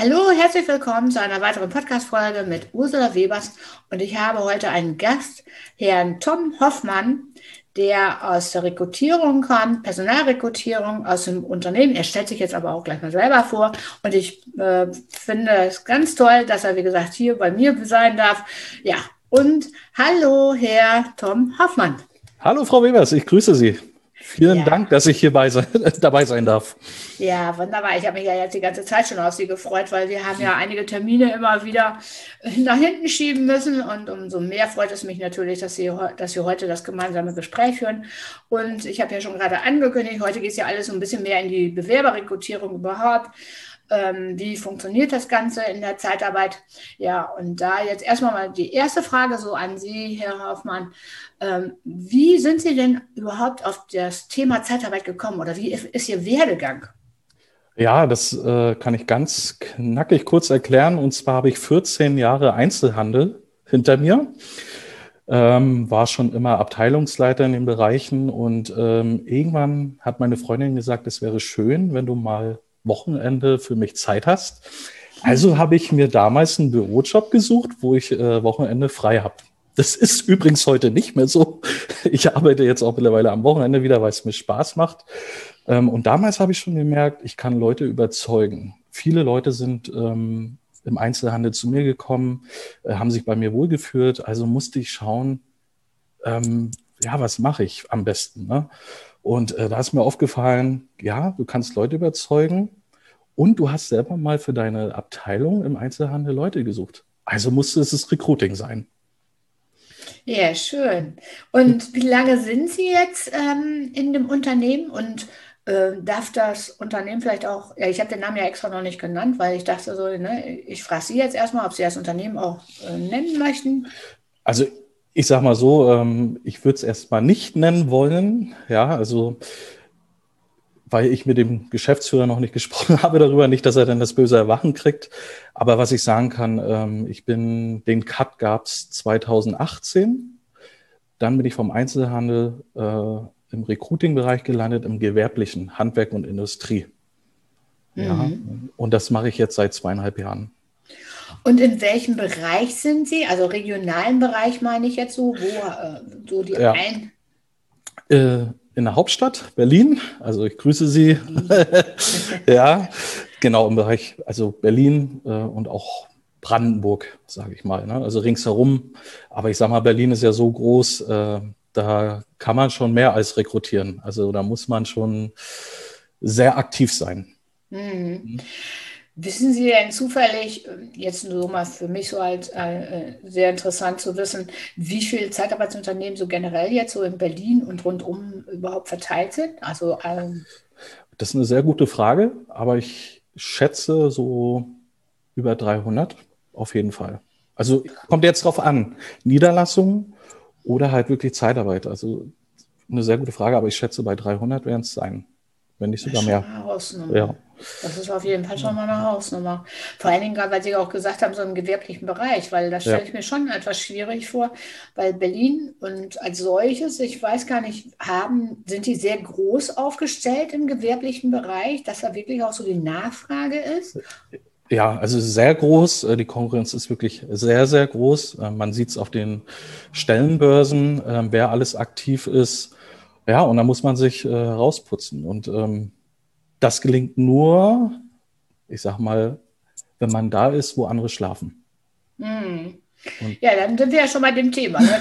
Hallo, herzlich willkommen zu einer weiteren Podcast-Folge mit Ursula Webers. Und ich habe heute einen Gast, Herrn Tom Hoffmann, der aus der Rekrutierung kommt, Personalrekrutierung aus dem Unternehmen. Er stellt sich jetzt aber auch gleich mal selber vor. Und ich finde es ganz toll, dass er, wie gesagt, hier bei mir sein darf. Ja, und hallo, Herr Tom Hoffmann. Hallo, Frau Webers, ich grüße Sie. Vielen Ja. Dank, dass ich hier dabei sein darf. Ja, wunderbar. Ich habe mich ja jetzt die ganze Zeit schon auf Sie gefreut, weil wir haben ja einige Termine immer wieder nach hinten schieben müssen. Und umso mehr freut es mich natürlich, dass wir heute das gemeinsame Gespräch führen. Und ich habe ja schon gerade angekündigt, heute geht es ja alles so ein bisschen mehr in die Bewerberrekrutierung überhaupt. Wie funktioniert das Ganze in der Zeitarbeit? Ja, und da jetzt erstmal mal die erste Frage so an Sie, Herr Hoffmann. Wie sind Sie denn überhaupt auf das Thema Zeitarbeit gekommen oder wie ist Ihr Werdegang? Ja, das kann ich ganz knackig kurz erklären. Und zwar habe ich 14 Jahre Einzelhandel hinter mir, war schon immer Abteilungsleiter in den Bereichen und irgendwann hat meine Freundin gesagt, es wäre schön, wenn du mal Wochenende für mich Zeit hast. Also habe ich mir damals einen Bürojob gesucht, wo ich Wochenende frei habe. Das ist übrigens heute nicht mehr so. Ich arbeite jetzt auch mittlerweile am Wochenende wieder, weil es mir Spaß macht. Und damals habe ich schon gemerkt, ich kann Leute überzeugen. Viele Leute sind im Einzelhandel zu mir gekommen, haben sich bei mir wohlgefühlt. Also musste ich schauen, ja, was mache ich am besten, ne? Und da ist mir aufgefallen, ja, du kannst Leute überzeugen und du hast selber mal für deine Abteilung im Einzelhandel Leute gesucht. Also musste es das Recruiting sein. Ja, schön. Und wie lange sind Sie jetzt in dem Unternehmen und darf das Unternehmen vielleicht auch, ja, ich habe den Namen ja extra noch nicht genannt, weil ich dachte so, ne, ich frage Sie jetzt erstmal, ob Sie das Unternehmen auch nennen möchten. Also ich sage mal so, ich würde es erstmal nicht nennen wollen, ja, also weil ich mit dem Geschäftsführer noch nicht gesprochen habe darüber, nicht, dass er dann das böse Erwachen kriegt. Aber was ich sagen kann, den Cut gab es 2018. Dann bin ich vom Einzelhandel im Recruiting-Bereich gelandet, im gewerblichen Handwerk und Industrie. Ja, und das mache ich jetzt seit 2,5 Jahren. Und in welchem Bereich sind Sie? Also regionalen Bereich meine ich jetzt so, wo so die Ja. In der Hauptstadt Berlin, also ich grüße Sie. Ja, genau im Bereich, also Berlin und auch Brandenburg, sage ich mal, ne? Also ringsherum. Aber ich sage mal, Berlin ist ja so groß, da kann man schon mehr als rekrutieren. Also da muss man schon sehr aktiv sein. Wissen Sie denn zufällig, jetzt nur mal für mich so als sehr interessant zu wissen, wie viele Zeitarbeitsunternehmen so generell jetzt so in Berlin und rundum überhaupt verteilt sind? Also Das ist eine sehr gute Frage, aber ich schätze so über 300 auf jeden Fall. Also kommt jetzt drauf an, Niederlassungen oder halt wirklich Zeitarbeit. Also eine sehr gute Frage, aber ich schätze bei 300 werden es sein, wenn nicht das ist sogar schon mehr. eine Hausnummer. Ja, Das ist auf jeden Fall schon mal eine Hausnummer. Vor allen Dingen, gerade weil Sie auch gesagt haben, so im gewerblichen Bereich, weil das ja. stelle ich mir schon etwas schwierig vor, weil Berlin und als solches, ich weiß gar nicht, sind die sehr groß aufgestellt im gewerblichen Bereich, dass da wirklich auch so die Nachfrage ist? Ja, also sehr groß. Die Konkurrenz ist wirklich sehr, sehr groß. Man sieht es auf den Stellenbörsen, wer alles aktiv ist. Ja, und da muss man sich rausputzen. Und das gelingt nur, ich sag mal, wenn man da ist, wo andere schlafen. Und Ja, dann sind wir ja schon bei dem Thema. Ne?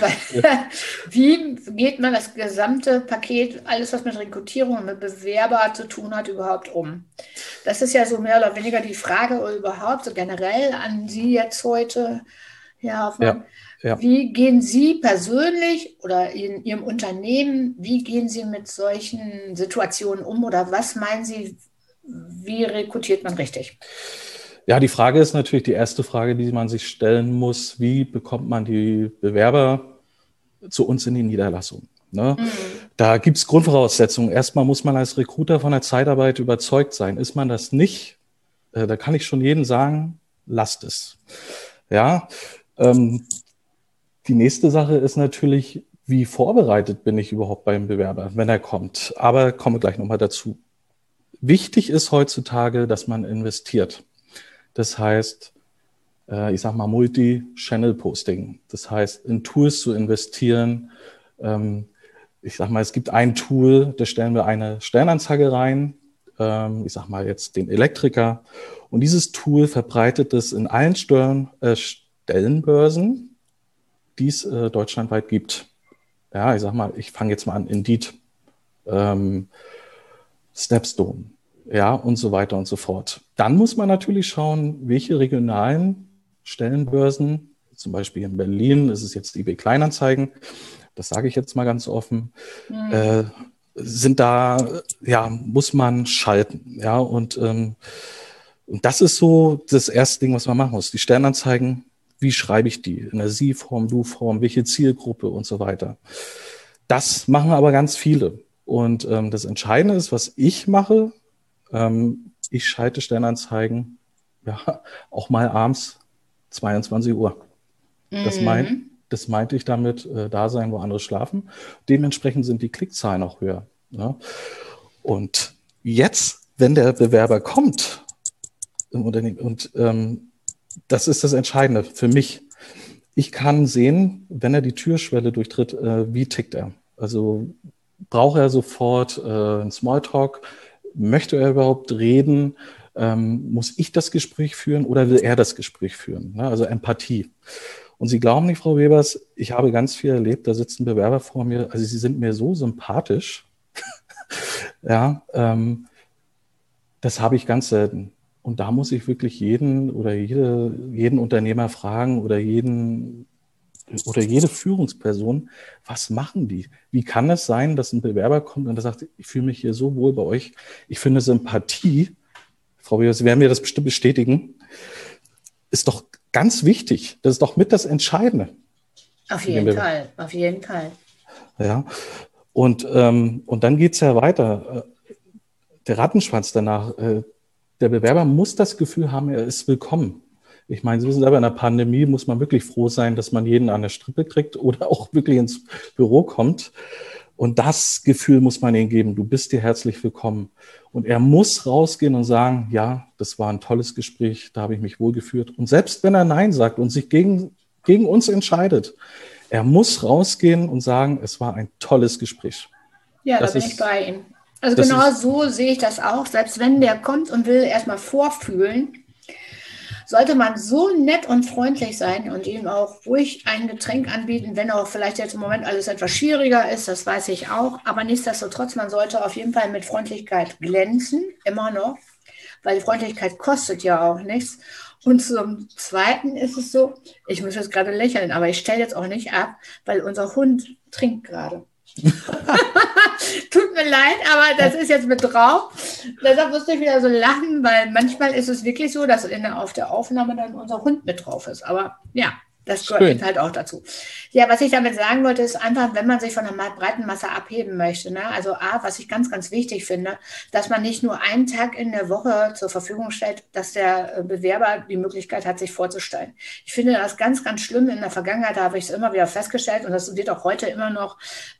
Wie geht man das gesamte Paket, alles was mit Rekrutierung und mit Bewerber zu tun hat, überhaupt um? Das ist ja so mehr oder weniger die Frage überhaupt, so generell an Sie jetzt heute, Herr Hoffmann. ja, ja. Wie gehen Sie persönlich oder in Ihrem Unternehmen, wie gehen Sie mit solchen Situationen um oder was meinen Sie, wie rekrutiert man richtig? Ja, die Frage ist natürlich die erste Frage, die man sich stellen muss. Wie bekommt man die Bewerber zu uns in die Niederlassung? Ne? Da gibt es Grundvoraussetzungen. Erstmal muss man als Recruiter von der Zeitarbeit überzeugt sein. Ist man das nicht, da kann ich schon jedem sagen, lasst es. Ja, die nächste Sache ist natürlich, wie vorbereitet bin ich überhaupt beim Bewerber, wenn er kommt. Aber komme gleich nochmal dazu. Wichtig ist heutzutage, dass man investiert. Das heißt, ich sag mal Multi-Channel-Posting. Das heißt, in Tools zu investieren. Ich sag mal, es gibt ein Tool, da stellen wir eine Stellenanzeige rein. Ich sag mal jetzt den Elektriker. Und dieses Tool verbreitet es in allen Stellenbörsen, die es deutschlandweit gibt. Ja, ich sag mal, ich fange jetzt mal an, Indeed, Stepstone, ja, und so weiter und so fort. Dann muss man natürlich schauen, welche regionalen Stellenbörsen, zum Beispiel in Berlin ist es jetzt eBay Kleinanzeigen, das sage ich jetzt mal ganz offen, sind da, ja, muss man schalten, ja, und das ist so das erste Ding, was man machen muss. Die Stellenanzeigen, wie schreibe ich die? In der Sie-Form, Du-Form, welche Zielgruppe und so weiter. Das machen aber ganz viele. Und das Entscheidende ist, was ich mache, ich schalte Stellenanzeigen, ja, auch mal abends 22 Uhr. Das meinte ich damit, da sein, wo andere schlafen. Dementsprechend sind die Klickzahlen auch höher. Ja? Und jetzt, wenn der Bewerber kommt im Unternehmen, und das ist das Entscheidende für mich, ich kann sehen, wenn er die Türschwelle durchtritt, wie tickt er. Also braucht er sofort einen Smalltalk? Möchte er überhaupt reden? Muss ich das Gespräch führen oder will er das Gespräch führen? Ne? Also Empathie. Und Sie glauben nicht, Frau Webers, ich habe ganz viel erlebt, da sitzen Bewerber vor mir, also sie sind mir so sympathisch. Ja, das habe ich ganz selten. Und da muss ich wirklich jeden Unternehmer fragen oder jede Führungsperson, was machen die? Wie kann es sein, dass ein Bewerber kommt und der sagt, ich fühle mich hier so wohl bei euch, ich finde Sympathie, Frau Webers, Sie werden mir das bestimmt bestätigen, ist doch ganz wichtig. Das ist doch mit das Entscheidende. Auf jeden Fall, auf jeden Fall. Ja, und dann geht es ja weiter. Der Rattenschwanz danach, der Bewerber muss das Gefühl haben, er ist willkommen. Ich meine, Sie wissen selber, in der Pandemie muss man wirklich froh sein, dass man jeden an der Strippe kriegt oder auch wirklich ins Büro kommt. Und das Gefühl muss man ihm geben, du bist hier herzlich willkommen. Und er muss rausgehen und sagen, ja, das war ein tolles Gespräch, da habe ich mich wohlgefühlt. Und selbst wenn er Nein sagt und sich gegen uns entscheidet, er muss rausgehen und sagen, es war ein tolles Gespräch. Ja, da bin ich bei ihm. Also genau so sehe ich das auch. Selbst wenn der kommt und will erstmal vorfühlen, sollte man so nett und freundlich sein und ihm auch ruhig ein Getränk anbieten, wenn auch vielleicht jetzt im Moment alles etwas schwieriger ist, das weiß ich auch. Aber nichtsdestotrotz, man sollte auf jeden Fall mit Freundlichkeit glänzen, immer noch, weil Freundlichkeit kostet ja auch nichts. Und zum Zweiten ist es so, ich muss jetzt gerade lächeln, aber ich stelle jetzt auch nicht ab, weil unser Hund trinkt gerade. Tut mir leid, aber das ist jetzt mit drauf. Deshalb musste ich wieder so lachen, weil manchmal ist es wirklich so, dass auf der Aufnahme dann unser Hund mit drauf ist. Aber ja, das gehört halt auch dazu. Ja, was ich damit sagen wollte, ist einfach, wenn man sich von der breiten Masse abheben möchte, ne? Also was ich ganz, ganz wichtig finde, dass man nicht nur einen Tag in der Woche zur Verfügung stellt, dass der Bewerber die Möglichkeit hat, sich vorzustellen. Ich finde das ganz, ganz schlimm. In der Vergangenheit habe ich es immer wieder festgestellt und das wird auch heute immer noch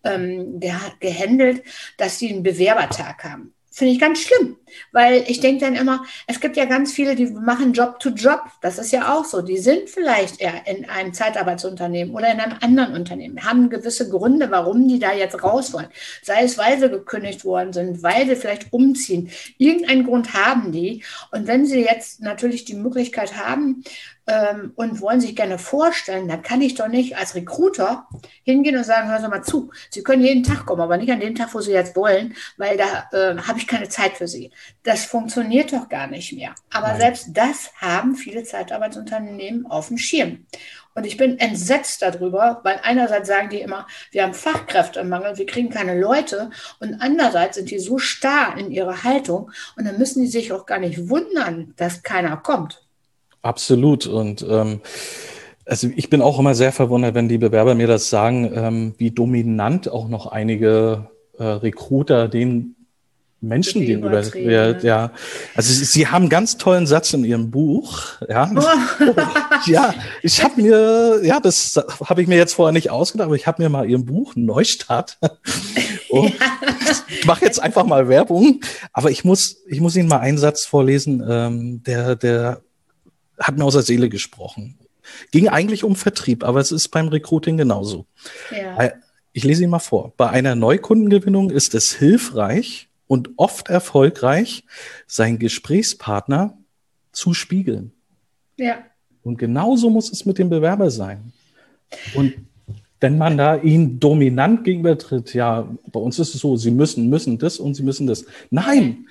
gehandelt, dass die einen Bewerbertag haben. Finde ich ganz schlimm, weil ich denke dann immer, es gibt ja ganz viele, die machen Job to Job. Das ist ja auch so. Die sind vielleicht eher in einem Zeitarbeitsunternehmen oder in einem anderen Unternehmen, haben gewisse Gründe, warum die da jetzt raus wollen. Sei es, weil sie gekündigt worden sind, weil sie vielleicht umziehen. Irgendeinen Grund haben die. Und wenn sie jetzt natürlich die Möglichkeit haben, und wollen sich gerne vorstellen, dann kann ich doch nicht als Recruiter hingehen und sagen, hören Sie mal zu, Sie können jeden Tag kommen, aber nicht an dem Tag, wo Sie jetzt wollen, weil da habe ich keine Zeit für Sie. Das funktioniert doch gar nicht mehr. Aber Nein. Selbst das haben viele Zeitarbeitsunternehmen auf dem Schirm. Und ich bin entsetzt darüber, weil einerseits sagen die immer, wir haben Fachkräftemangel, wir kriegen keine Leute. Und andererseits sind die so starr in ihrer Haltung und dann müssen die sich auch gar nicht wundern, dass keiner kommt. Absolut. Und also ich bin auch immer sehr verwundert, wenn die Bewerber mir das sagen, wie dominant auch noch einige Recruiter den Menschen gegenüber. Ja, also Sie haben einen ganz tollen Satz in Ihrem Buch. Ja, ja, ich habe mir, ja, das habe ich mir jetzt vorher nicht ausgedacht, aber ich habe mir mal Ihrem Buch Neustart. Ich mache jetzt einfach mal Werbung, aber ich muss Ihnen mal einen Satz vorlesen, der hat mir aus der Seele gesprochen. Ging eigentlich um Vertrieb, aber es ist beim Recruiting genauso. Ja. Ich lese ihn mal vor. Bei einer Neukundengewinnung ist es hilfreich und oft erfolgreich, seinen Gesprächspartner zu spiegeln. Ja. Und genauso muss es mit dem Bewerber sein. Und wenn man da ihn dominant gegenübertritt, ja, bei uns ist es so, Sie müssen das und Sie müssen das. Nein.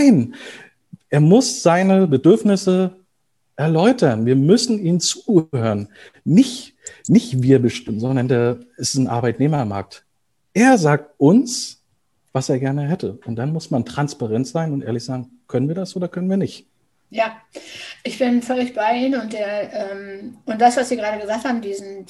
Er muss seine Bedürfnisse erläutern. Wir müssen ihm zuhören. Nicht wir bestimmen, sondern der ist ein Arbeitnehmermarkt. Er sagt uns, was er gerne hätte. Und dann muss man transparent sein und ehrlich sagen, können wir das oder können wir nicht? Ja, ich bin völlig bei Ihnen und das, was Sie gerade gesagt haben,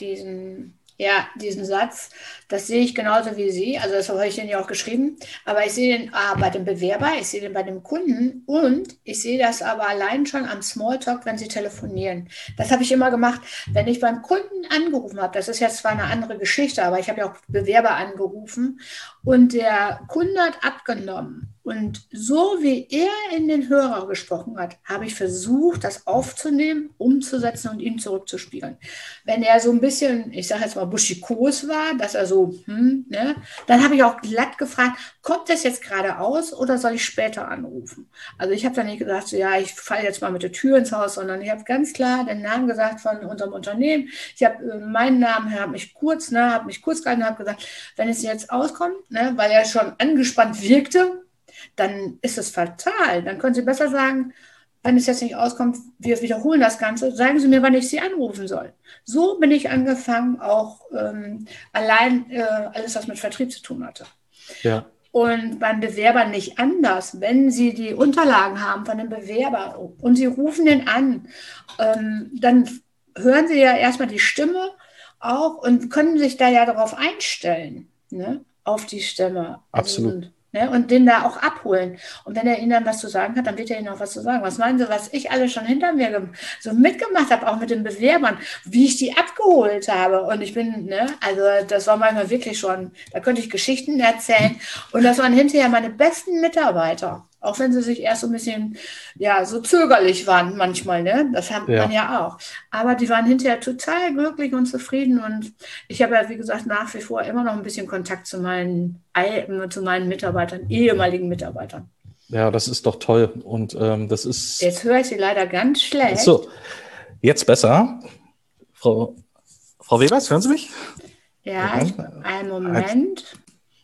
diesen Satz, das sehe ich genauso wie Sie. Also das habe ich Ihnen ja auch geschrieben. Aber ich sehe den bei dem Bewerber, ich sehe den bei dem Kunden und ich sehe das aber allein schon am Smalltalk, wenn Sie telefonieren. Das habe ich immer gemacht, wenn ich beim Kunden angerufen habe. Das ist jetzt zwar eine andere Geschichte, aber ich habe ja auch Bewerber angerufen und der Kunde hat abgenommen. Und so wie er in den Hörer gesprochen hat, habe ich versucht, das aufzunehmen, umzusetzen und ihm zurückzuspiegeln. Wenn er so ein bisschen, ich sage jetzt mal, buschikos war, dass er so, ne, dann habe ich auch glatt gefragt, kommt das jetzt gerade aus oder soll ich später anrufen? Also ich habe dann nicht gesagt, so, ja, ich falle jetzt mal mit der Tür ins Haus, sondern ich habe ganz klar den Namen gesagt von unserem Unternehmen. Ich habe meinen Namen, habe mich kurz gehalten und habe gesagt, wenn es jetzt auskommt, ne, weil er schon angespannt wirkte, dann ist es fatal. Dann können Sie besser sagen, wenn es jetzt nicht auskommt, wir wiederholen das Ganze, sagen Sie mir, wann ich Sie anrufen soll. So bin ich angefangen, auch allein alles, was mit Vertrieb zu tun hatte. Ja. Und beim Bewerber nicht anders. Wenn Sie die Unterlagen haben von dem Bewerber und Sie rufen den an, dann hören Sie ja erstmal die Stimme auch und können sich da ja darauf einstellen, ne? Auf die Stimme. Absolut. Also, ne? Und den da auch abholen. Und wenn er Ihnen dann was zu sagen hat, dann wird er Ihnen auch was zu sagen. Was meinen Sie, was ich alles schon hinter mir so mitgemacht habe, auch mit den Bewerbern, wie ich die abgeholt habe. Und ich bin, ne, also das war manchmal wirklich schon, da könnte ich Geschichten erzählen. Und das waren hinterher meine besten Mitarbeiter. Auch wenn sie sich erst so ein bisschen, ja, so zögerlich waren manchmal, ne? Das hat man ja auch. Aber die waren hinterher total glücklich und zufrieden. Und ich habe ja, wie gesagt, nach wie vor immer noch ein bisschen Kontakt zu meinen Mitarbeitern, ehemaligen Mitarbeitern. Ja, das ist doch toll. Und das ist. Jetzt höre ich Sie leider ganz schlecht. So, jetzt besser. Frau Webers, hören Sie mich? Ja, einen Moment.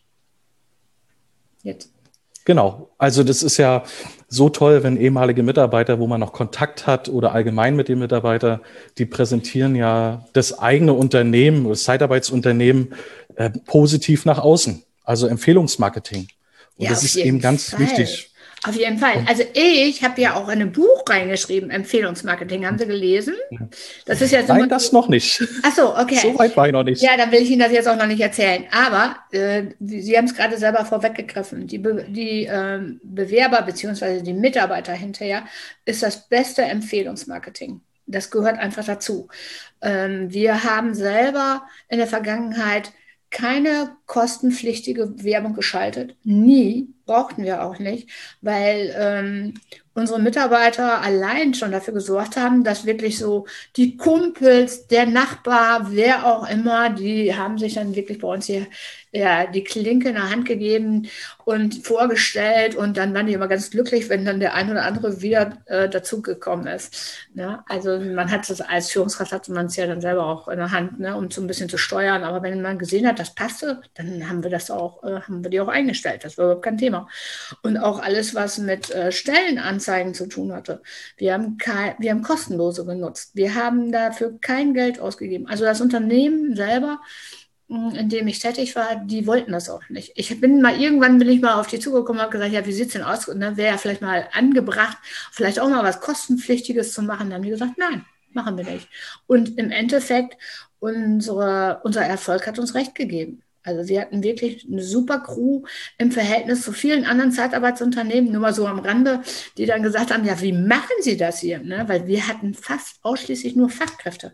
Jetzt. Genau, also das ist ja so toll, wenn ehemalige Mitarbeiter, wo man noch Kontakt hat oder allgemein mit den Mitarbeitern, die präsentieren ja das eigene Unternehmen, das Zeitarbeitsunternehmen positiv nach außen, also Empfehlungsmarketing. Und ja, das ist eben ganz wichtig. Auf jeden Fall. Also ich habe ja auch in ein Buch reingeschrieben, Empfehlungsmarketing. Haben Sie gelesen? Das ist ja so. Nein, das noch nicht. Ach so, okay. So weit war ich noch nicht. Ja, dann will ich Ihnen das jetzt auch noch nicht erzählen. Aber Sie haben es gerade selber vorweggegriffen. Die Bewerber bzw. die Mitarbeiter hinterher ist das beste Empfehlungsmarketing. Das gehört einfach dazu. Wir haben selber in der Vergangenheit keine kostenpflichtige Werbung geschaltet. Nie, brauchten wir auch nicht, weil unsere Mitarbeiter allein schon dafür gesorgt haben, dass wirklich so die Kumpels, der Nachbar, wer auch immer, die haben sich dann wirklich bei uns hier die Klinke in der Hand gegeben und vorgestellt und dann waren die immer ganz glücklich, wenn dann der ein oder andere wieder dazugekommen ist. Ne? Also man hat das als Führungskraft, hat man es ja dann selber auch in der Hand, ne, um so ein bisschen zu steuern, aber wenn man gesehen hat, das passte, dann haben wir die auch eingestellt, das war überhaupt kein Thema. Und auch alles, was mit Stellenanzeigen zu tun hatte. Wir haben kostenlose genutzt. Wir haben dafür kein Geld ausgegeben. Also das Unternehmen selber, in dem ich tätig war, die wollten das auch nicht. Irgendwann bin ich mal auf die zugekommen und habe gesagt, ja, wie sieht es denn aus? Und dann wäre ja vielleicht mal angebracht, vielleicht auch mal was Kostenpflichtiges zu machen. Dann haben die gesagt, nein, machen wir nicht. Und im Endeffekt, unser Erfolg hat uns recht gegeben. Also sie hatten wirklich eine super Crew im Verhältnis zu vielen anderen Zeitarbeitsunternehmen, nur mal so am Rande, die dann gesagt haben, ja, wie machen Sie das hier? Ne? Weil wir hatten fast ausschließlich nur Fachkräfte.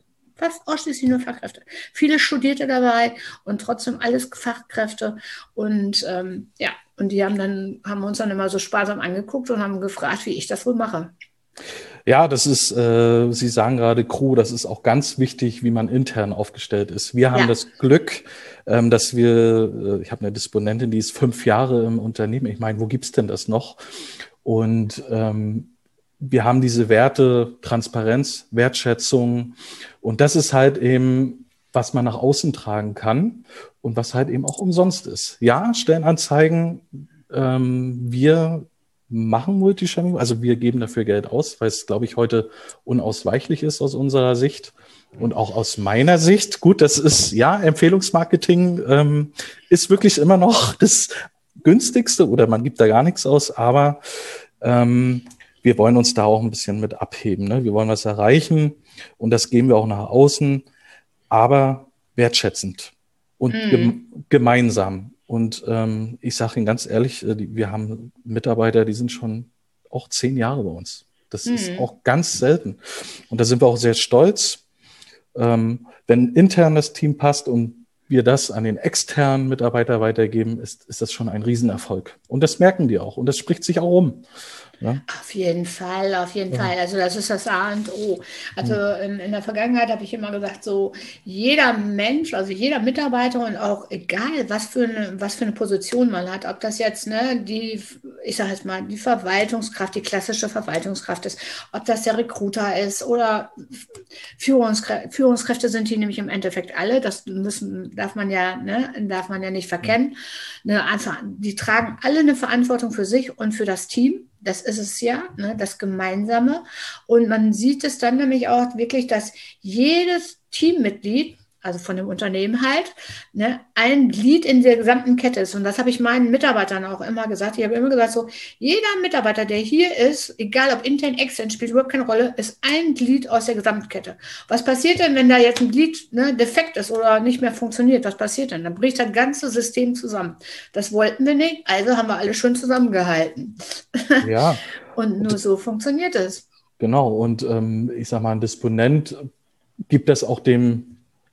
Viele Studierte dabei und trotzdem alles Fachkräfte. Und und die haben uns dann immer so sparsam angeguckt und haben gefragt, wie ich das wohl mache. Ja, das ist, Sie sagen gerade Crew, das ist auch ganz wichtig, wie man intern aufgestellt ist. Wir haben Ja. das Glück, dass wir, ich habe eine Disponentin, die ist 5 Jahre im Unternehmen. Ich meine, wo gibt's denn das noch? Und wir haben diese Werte, Transparenz, Wertschätzung. Und das ist halt eben, was man nach außen tragen kann und was halt eben auch umsonst ist. Ja, Stellenanzeigen, wir machen Multisharing, also wir geben dafür Geld aus, weil es, glaube ich, heute unausweichlich ist aus unserer Sicht und auch aus meiner Sicht. Gut, das ist, ja, Empfehlungsmarketing ist wirklich immer noch das günstigste oder man gibt da gar nichts aus, aber wir wollen uns da auch ein bisschen mit abheben. Ne? Wir wollen was erreichen und das geben wir auch nach außen, aber wertschätzend und gemeinsam. Und ich sage Ihnen ganz ehrlich, wir haben Mitarbeiter, die sind schon auch 10 Jahre bei uns. Das ist auch ganz selten. Und da sind wir auch sehr stolz. Wenn intern das Team passt und wir das an den externen Mitarbeiter weitergeben, ist das schon ein Riesenerfolg. Und das merken die auch. Und das spricht sich auch um. Ja? Auf jeden Fall, auf jeden Fall. Also das ist das A und O. Also in der Vergangenheit habe ich immer gesagt, so jeder Mensch, also jeder Mitarbeiter und auch egal, was für eine Position man hat, ob das jetzt ich sage jetzt mal, die Verwaltungskraft, die klassische Verwaltungskraft ist, ob das der Recruiter ist oder Führungskräfte sind die nämlich im Endeffekt alle. Darf man ja nicht verkennen. Die tragen alle eine Verantwortung für sich und für das Team. Das ist es ja, ne, das Gemeinsame. Und man sieht es dann nämlich auch wirklich, dass jedes Teammitglied, also von dem Unternehmen halt, ne, ein Glied in der gesamten Kette ist. Und das habe ich meinen Mitarbeitern auch immer gesagt. Ich habe immer gesagt, so, jeder Mitarbeiter, der hier ist, egal ob intern, extern, spielt überhaupt keine Rolle, ist ein Glied aus der Gesamtkette. Was passiert denn, wenn da jetzt ein Glied defekt ist oder nicht mehr funktioniert? Was passiert denn? Dann bricht das ganze System zusammen. Das wollten wir nicht, also haben wir alle schön zusammengehalten. Ja. Und nur so funktioniert es. Genau. Und ich sage mal, ein Disponent gibt das auch dem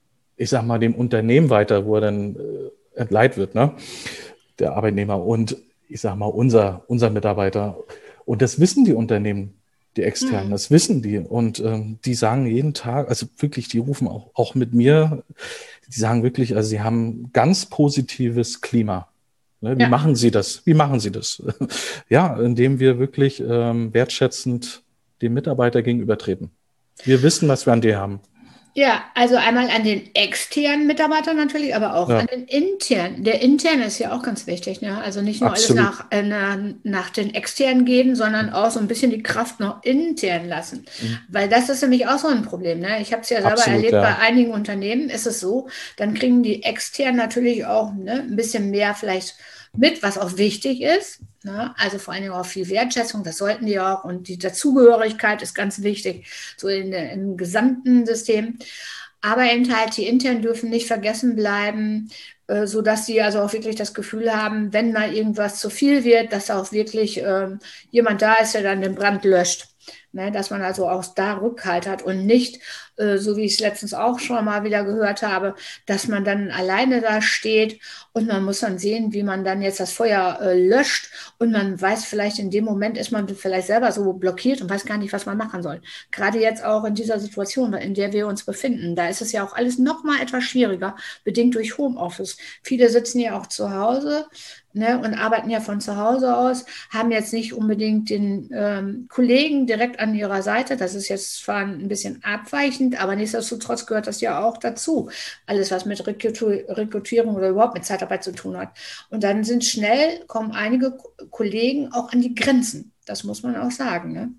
Unternehmen weiter, wo er dann entleiht wird, ne? Der Arbeitnehmer und ich sag mal, unser Mitarbeiter. Und das wissen die Unternehmen, die externen, das wissen die. Und die sagen jeden Tag, also wirklich, die rufen auch mit mir, die sagen wirklich, also sie haben ganz positives Klima. Ne? Wie machen Sie das? Wie machen Sie das? Ja, indem wir wirklich wertschätzend dem Mitarbeiter gegenübertreten. Wir wissen, was wir an dir haben. Ja, also einmal an den externen Mitarbeitern natürlich, aber auch an den internen. Der interne ist ja auch ganz wichtig, ne? Also nicht nur Absolut. alles nach den externen gehen, sondern auch so ein bisschen die Kraft noch intern lassen. Weil das ist nämlich auch so ein Problem, ne? Ich habe es ja selber Absolut, erlebt, ja. bei einigen Unternehmen ist es so, dann kriegen die externen natürlich auch ein bisschen mehr vielleicht mit, was auch wichtig ist. Ne? Also vor allen Dingen auch viel Wertschätzung, das sollten die auch. Und die Dazugehörigkeit ist ganz wichtig, so im gesamten System. Aber eben halt, die internen dürfen nicht vergessen bleiben, sodass sie also auch wirklich das Gefühl haben, wenn mal irgendwas zu viel wird, dass auch wirklich jemand da ist, der dann den Brand löscht. Ne, dass man also auch da Rückhalt hat und nicht, so wie ich es letztens auch schon mal wieder gehört habe, dass man dann alleine da steht und man muss dann sehen, wie man dann jetzt das Feuer löscht und man weiß vielleicht in dem Moment ist man vielleicht selber so blockiert und weiß gar nicht, was man machen soll. Gerade jetzt auch in dieser Situation, in der wir uns befinden, da ist es ja auch alles noch mal etwas schwieriger, bedingt durch Homeoffice. Viele sitzen ja auch zu Hause, ne, und arbeiten ja von zu Hause aus, haben jetzt nicht unbedingt den Kollegen direkt an ihrer Seite. Das ist jetzt zwar ein bisschen abweichend, aber nichtsdestotrotz gehört das ja auch dazu. Alles, was mit Rekrutierung oder überhaupt mit Zeitarbeit zu tun hat. Und dann kommen einige Kollegen auch an die Grenzen. Das muss man auch sagen, ne?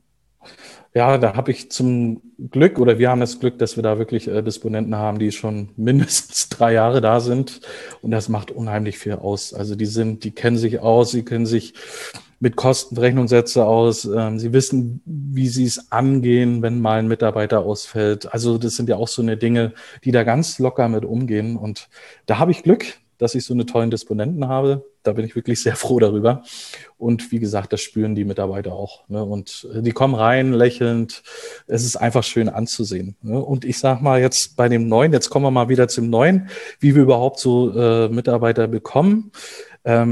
Ja, da habe ich zum Glück, oder wir haben das Glück, dass wir da wirklich Disponenten haben, die schon mindestens 3 Jahre da sind. Und das macht unheimlich viel aus. Also die kennen sich aus, sie kennen sich mit Kostenrechnungssätze aus. Sie wissen, wie sie es angehen, wenn mal ein Mitarbeiter ausfällt. Also das sind ja auch so eine Dinge, die da ganz locker mit umgehen. Und da habe ich Glück, dass ich so eine tollen Disponenten habe. Da bin ich wirklich sehr froh darüber. Und wie gesagt, das spüren die Mitarbeiter auch. Ne? Und die kommen rein, lächelnd. Es ist einfach schön anzusehen. Ne? Und ich sage mal jetzt bei dem Neuen, jetzt kommen wir mal wieder zum Neuen, wie wir überhaupt so Mitarbeiter bekommen.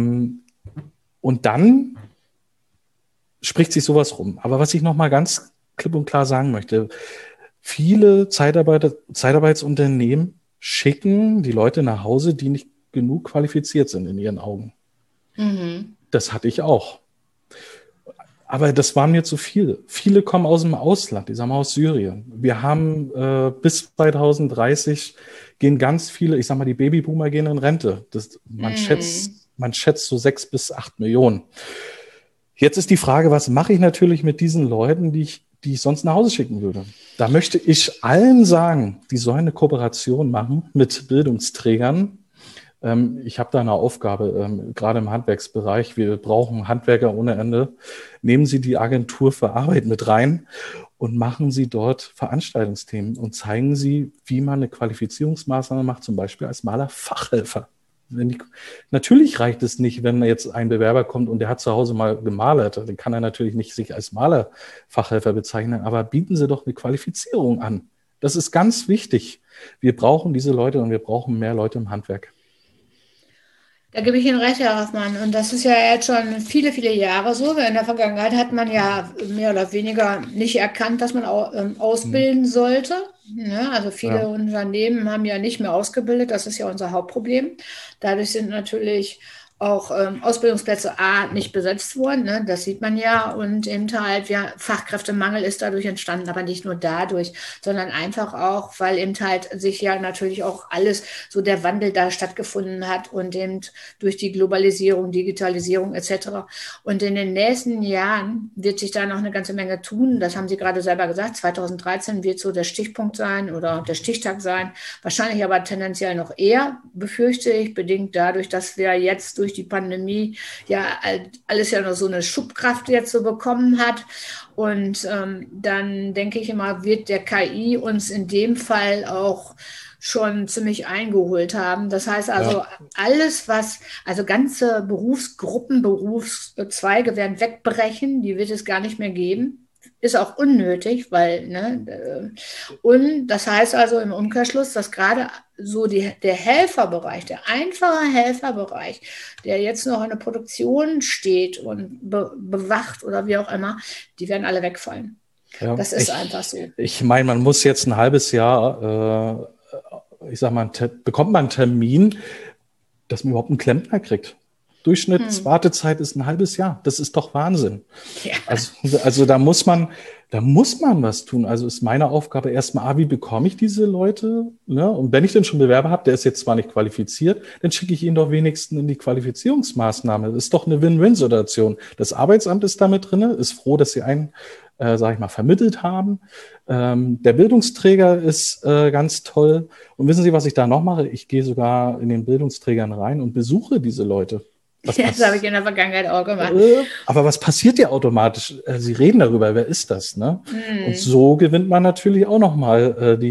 Und dann spricht sich sowas rum. Aber was ich noch mal ganz klipp und klar sagen möchte. Viele Zeitarbeitsunternehmen schicken die Leute nach Hause, die nicht genug qualifiziert sind in ihren Augen. Mhm. Das hatte ich auch. Aber das waren mir zu viele. Viele kommen aus dem Ausland, die sagen aus Syrien. Wir haben bis 2030 gehen ganz viele, ich sag mal, die Babyboomer gehen in Rente. Man schätzt so 6 bis 8 Millionen. Jetzt ist die Frage, was mache ich natürlich mit diesen Leuten, die ich sonst nach Hause schicken würde? Da möchte ich allen sagen, die sollen eine Kooperation machen mit Bildungsträgern. Ich habe da eine Aufgabe, gerade im Handwerksbereich. Wir brauchen Handwerker ohne Ende. Nehmen Sie die Agentur für Arbeit mit rein und machen Sie dort Veranstaltungsthemen und zeigen Sie, wie man eine Qualifizierungsmaßnahme macht, zum Beispiel als Malerfachhelfer. Natürlich reicht es nicht, wenn jetzt ein Bewerber kommt und der hat zu Hause mal gemalert. Dann kann er natürlich nicht sich als Malerfachhelfer bezeichnen, aber bieten Sie doch eine Qualifizierung an. Das ist ganz wichtig. Wir brauchen diese Leute und wir brauchen mehr Leute im Handwerk. Da gebe ich Ihnen recht, Herr Hoffmann. Und das ist ja jetzt schon viele, viele Jahre so. In der Vergangenheit hat man ja mehr oder weniger nicht erkannt, dass man ausbilden sollte. Ja, also viele Unternehmen haben ja nicht mehr ausgebildet. Das ist ja unser Hauptproblem. Dadurch sind natürlich auch Ausbildungsplätze nicht besetzt worden, ne? Das sieht man ja. Und eben halt, Fachkräftemangel ist dadurch entstanden, aber nicht nur dadurch, sondern einfach auch, weil eben halt sich ja natürlich auch alles, so der Wandel da stattgefunden hat und eben durch die Globalisierung, Digitalisierung etc. Und in den nächsten Jahren wird sich da noch eine ganze Menge tun. Das haben Sie gerade selber gesagt. 2013 wird so der Stichpunkt sein oder der Stichtag sein. Wahrscheinlich aber tendenziell noch eher, befürchte ich, bedingt dadurch, dass wir jetzt durch die Pandemie ja alles ja noch so eine Schubkraft jetzt so bekommen hat. Und dann denke ich immer, wird der KI uns in dem Fall auch schon ziemlich eingeholt haben. Das heißt also, alles, also ganze Berufsgruppen, Berufszweige werden wegbrechen, die wird es gar nicht mehr geben. Ist auch unnötig, weil, und das heißt also im Umkehrschluss, dass gerade so der Helferbereich, der einfache Helferbereich, der jetzt noch in der Produktion steht und bewacht oder wie auch immer, die werden alle wegfallen. Ja, das ist einfach so. Ich meine, man muss jetzt ein halbes Jahr, ich sag mal, bekommt man einen Termin, dass man überhaupt einen Klempner kriegt. Durchschnittswartezeit ist ein halbes Jahr. Das ist doch Wahnsinn. Ja. Also da muss man was tun. Also ist meine Aufgabe erstmal, wie bekomme ich diese Leute? Ne? Und wenn ich denn schon Bewerber habe, der ist jetzt zwar nicht qualifiziert, dann schicke ich ihn doch wenigstens in die Qualifizierungsmaßnahme. Das ist doch eine Win-Win-Situation. Das Arbeitsamt ist damit drin, ist froh, dass sie einen, sage ich mal, vermittelt haben. Der Bildungsträger ist ganz toll. Und wissen Sie, was ich da noch mache? Ich gehe sogar in den Bildungsträgern rein und besuche diese Leute. Das habe ich in der Vergangenheit auch gemacht. Aber was passiert ja automatisch? Sie reden darüber, wer ist das? Ne? Und so gewinnt man natürlich auch nochmal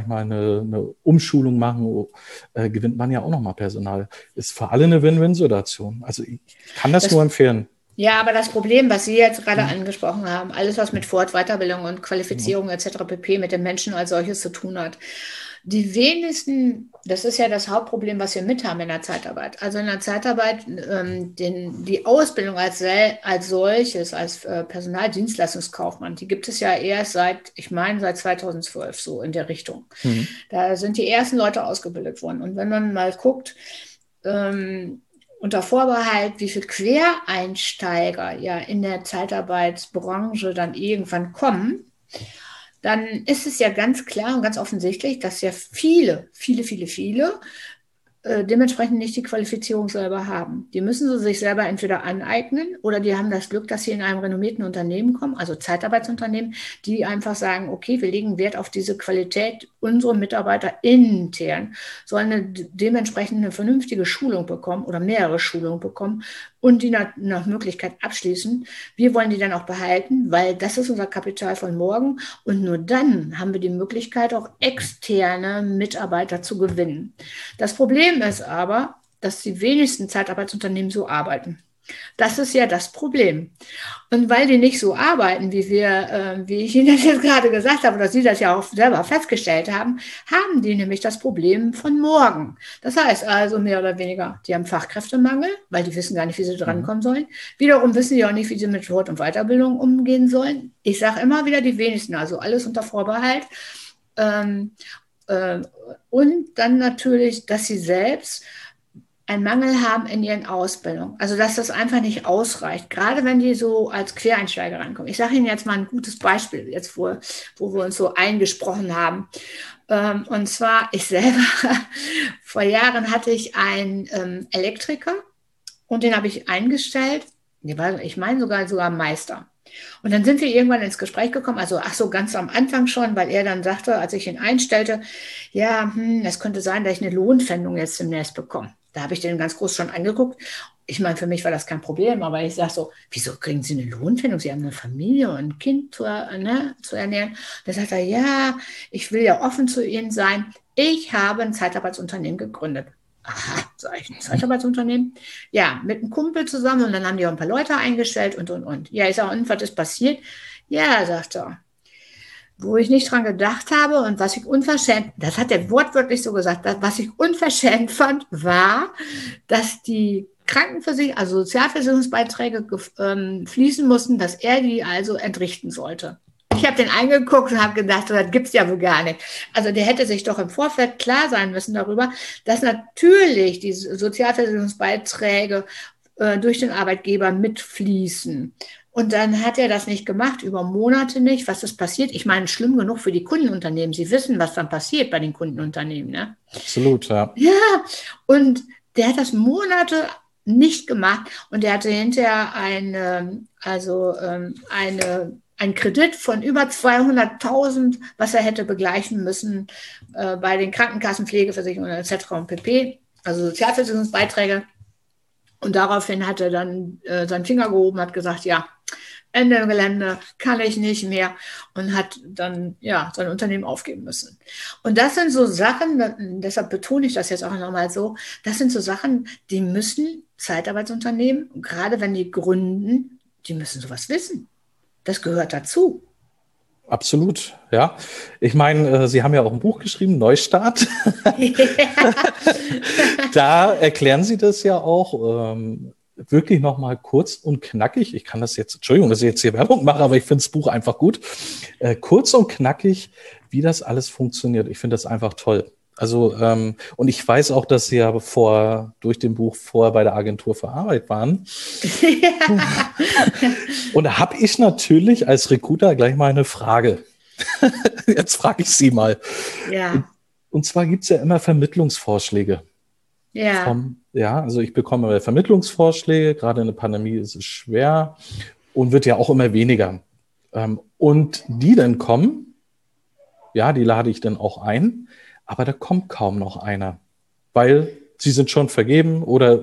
eine Umschulung machen, gewinnt man ja auch nochmal Personal. Ist für alle eine Win-Win-Situation. Also ich kann das nur empfehlen. Ja, aber das Problem, was Sie jetzt gerade angesprochen haben, alles, was mit Fort-, Weiterbildung und Qualifizierung etc. pp. Mit den Menschen als solches zu tun hat, die wenigsten, das ist ja das Hauptproblem, was wir mit haben in der Zeitarbeit. Also in der Zeitarbeit, die Ausbildung als solches, als Personaldienstleistungskaufmann, die gibt es ja erst seit 2012 so in der Richtung. Da sind die ersten Leute ausgebildet worden. Und wenn man mal guckt, unter Vorbehalt, wie viele Quereinsteiger ja in der Zeitarbeitsbranche dann irgendwann kommen, dann ist es ja ganz klar und ganz offensichtlich, dass ja viele dementsprechend nicht die Qualifizierung selber haben. Die müssen sie sich selber entweder aneignen oder die haben das Glück, dass sie in einem renommierten Unternehmen kommen, also Zeitarbeitsunternehmen, die einfach sagen, okay, wir legen Wert auf diese Qualität, unsere Mitarbeiter intern sollen dementsprechend eine vernünftige Schulung bekommen oder mehrere Schulungen bekommen und die nach Möglichkeit abschließen. Wir wollen die dann auch behalten, weil das ist unser Kapital von morgen und nur dann haben wir die Möglichkeit, auch externe Mitarbeiter zu gewinnen. Das Problem ist aber, dass die wenigsten Zeitarbeitsunternehmen so arbeiten. Das ist ja das Problem. Und weil die nicht so arbeiten, wie ich Ihnen das jetzt gerade gesagt habe, oder Sie das ja auch selber festgestellt haben, haben die nämlich das Problem von morgen. Das heißt also mehr oder weniger, die haben Fachkräftemangel, weil die wissen gar nicht, wie sie drankommen sollen. Wiederum wissen die auch nicht, wie sie mit Fort- und Weiterbildung umgehen sollen. Ich sage immer wieder die wenigsten, also alles unter Vorbehalt. Und dann natürlich, dass sie selbst einen Mangel haben in ihren Ausbildungen. Also dass das einfach nicht ausreicht, gerade wenn die so als Quereinsteiger rankommen. Ich sage Ihnen jetzt mal ein gutes Beispiel, jetzt wo wir uns so eingesprochen haben. Und zwar, ich selber, vor Jahren hatte ich einen Elektriker und den habe ich eingestellt. Ich meine sogar Meister. Und dann sind wir irgendwann ins Gespräch gekommen, also ganz am Anfang schon, weil er dann sagte, als ich ihn einstellte, ja, es könnte sein, dass ich eine Lohnpfändung jetzt demnächst bekomme. Da habe ich den ganz groß schon angeguckt. Ich meine, für mich war das kein Problem, aber ich sage so, wieso kriegen Sie eine Lohnpfändung? Sie haben eine Familie und ein Kind zu ernähren. Da sagt er, ja, ich will ja offen zu Ihnen sein. Ich habe ein Zeitarbeitsunternehmen gegründet. Aha, sag ich, ein Zeitarbeitsunternehmen? Ja, mit einem Kumpel zusammen und dann haben die auch ein paar Leute eingestellt und. Ja, ich sage, und was ist passiert? Ja, sagt er, wo ich nicht dran gedacht habe und was ich unverschämt, das hat er wortwörtlich so gesagt, was ich unverschämt fand, war, dass die Krankenversicherung, also Sozialversicherungsbeiträge fließen mussten, dass er die also entrichten sollte. Ich habe den angeguckt und habe gedacht, das gibt's ja wohl gar nicht. Also der hätte sich doch im Vorfeld klar sein müssen darüber, dass natürlich die Sozialversicherungsbeiträge durch den Arbeitgeber mitfließen. Und dann hat er das nicht gemacht, über Monate nicht. Was ist passiert? Ich meine, schlimm genug für die Kundenunternehmen. Sie wissen, was dann passiert bei den Kundenunternehmen, ne? Absolut, ja. Ja, und der hat das Monate nicht gemacht und der hatte hinterher einen Kredit von über 200.000, was er hätte begleichen müssen bei den Krankenkassen, Pflegeversicherungen etc. und pp., also Sozialversicherungsbeiträge. Und daraufhin hat er dann seinen Finger gehoben, hat gesagt, ja, Ende im Gelände, kann ich nicht mehr, und hat dann sein Unternehmen aufgeben müssen. Und das sind so Sachen, deshalb betone ich das jetzt auch nochmal so, das sind so Sachen, die müssen Zeitarbeitsunternehmen, gerade wenn die gründen, die müssen sowas wissen. Das gehört dazu. Absolut, ja. Ich meine, Sie haben ja auch ein Buch geschrieben, Neustart. Da erklären Sie das ja auch wirklich nochmal kurz und knackig. Ich kann das jetzt, Entschuldigung, dass ich jetzt hier Werbung mache, aber ich finde das Buch einfach gut. Kurz und knackig, wie das alles funktioniert. Ich finde das einfach toll. Also, und ich weiß auch, dass Sie ja durch dem Buch vorher bei der Agentur für Arbeit waren. Ja. Und da habe ich natürlich als Recruiter gleich mal eine Frage. Jetzt frage ich Sie mal. Ja. Und zwar gibt es ja immer Vermittlungsvorschläge. Ja. Also ich bekomme Vermittlungsvorschläge, gerade in der Pandemie ist es schwer und wird ja auch immer weniger. Und die dann kommen, ja, die lade ich dann auch ein, aber da kommt kaum noch einer, weil sie sind schon vergeben oder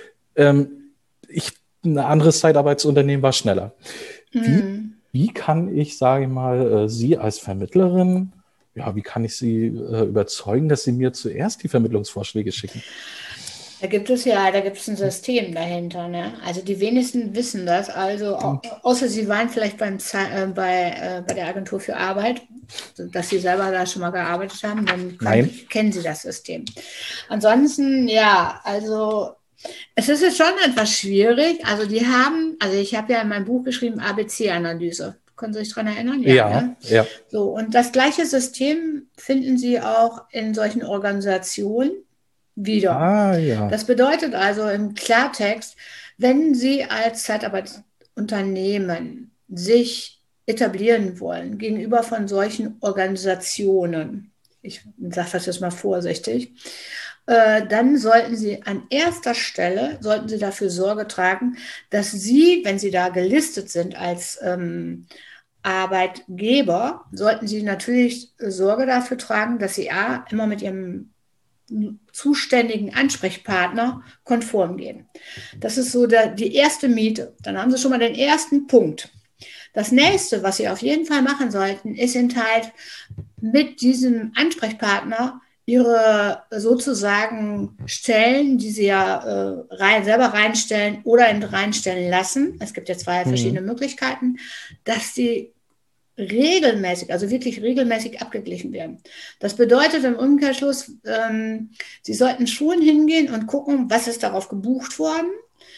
ein anderes Zeitarbeitsunternehmen war schneller. Wie kann ich, sage ich mal, Sie als Vermittlerin, wie kann ich Sie überzeugen, dass Sie mir zuerst die Vermittlungsvorschläge schicken? Da gibt es ein System dahinter, ne? Also die wenigsten wissen das, also außer sie waren vielleicht bei der Agentur für Arbeit, dass sie selber da schon mal gearbeitet haben, dann kennen sie das System. Ansonsten, also es ist jetzt schon etwas schwierig. Also ich habe ja in meinem Buch geschrieben, ABC-Analyse. Können Sie sich daran erinnern? Ja. So, und das gleiche System finden Sie auch in solchen Organisationen wieder. Ja. Das bedeutet also im Klartext, wenn Sie als Zeitarbeitsunternehmen sich etablieren wollen gegenüber von solchen Organisationen, ich sage das jetzt mal vorsichtig, dann sollten Sie an erster Stelle dafür Sorge tragen, dass Sie, wenn Sie da gelistet sind als Arbeitgeber, sollten Sie natürlich Sorge dafür tragen, dass Sie immer mit Ihrem zuständigen Ansprechpartner konform gehen. Das ist so die erste Miete. Dann haben Sie schon mal den ersten Punkt. Das nächste, was Sie auf jeden Fall machen sollten, ist halt mit diesem Ansprechpartner ihre sozusagen Stellen, die sie ja selber reinstellen oder reinstellen lassen, es gibt ja zwei verschiedene Möglichkeiten, dass sie regelmäßig, also wirklich regelmäßig abgeglichen werden. Das bedeutet im Umkehrschluss, Sie sollten schon hingehen und gucken, was ist darauf gebucht worden.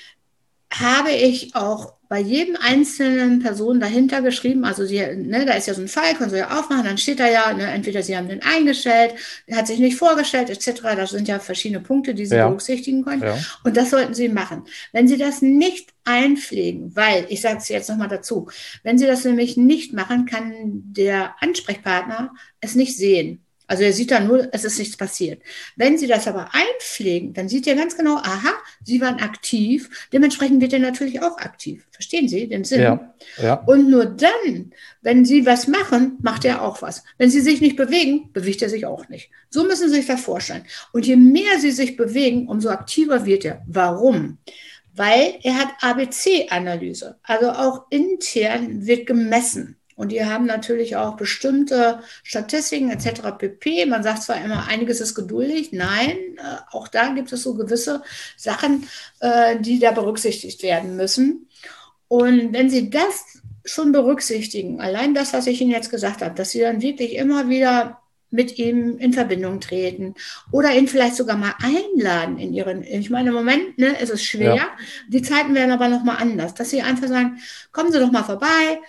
Habe ich auch bei jedem einzelnen Person dahinter geschrieben, also da ist ja so ein Fall, können Sie ja aufmachen, dann steht da ja, entweder Sie haben den eingestellt, der hat sich nicht vorgestellt, etc. Das sind ja verschiedene Punkte, die Sie berücksichtigen können. Ja. Und das sollten Sie machen. Wenn Sie das nicht einpflegen, weil, ich sage es jetzt nochmal dazu, wenn Sie das nämlich nicht machen, kann der Ansprechpartner es nicht sehen. Also er sieht da nur, es ist nichts passiert. Wenn Sie das aber einpflegen, dann sieht er ganz genau, aha, Sie waren aktiv, dementsprechend wird er natürlich auch aktiv. Verstehen Sie den Sinn? Ja, ja. Und nur dann, wenn Sie was machen, macht er auch was. Wenn Sie sich nicht bewegen, bewegt er sich auch nicht. So müssen Sie sich das vorstellen. Und je mehr Sie sich bewegen, umso aktiver wird er. Warum? Weil er hat ABC-Analyse. Also auch intern wird gemessen. Und die haben natürlich auch bestimmte Statistiken etc. pp. Man sagt zwar immer, einiges ist geduldig. Nein, auch da gibt es so gewisse Sachen, die da berücksichtigt werden müssen. Und wenn Sie das schon berücksichtigen, allein das, was ich Ihnen jetzt gesagt habe, dass Sie dann wirklich immer wieder mit ihm in Verbindung treten oder ihn vielleicht sogar mal einladen in ich meine, im Moment ist es schwer, ja. Die Zeiten werden aber nochmal anders, dass sie einfach sagen, kommen Sie doch mal vorbei,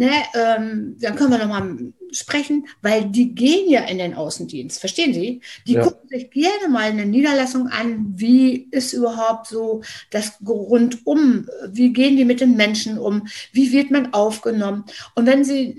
dann können wir nochmal sprechen, weil die gehen ja in den Außendienst, verstehen Sie? Die gucken sich gerne mal eine Niederlassung an, wie ist überhaupt so das rundum, wie gehen die mit den Menschen um, wie wird man aufgenommen und wenn Sie,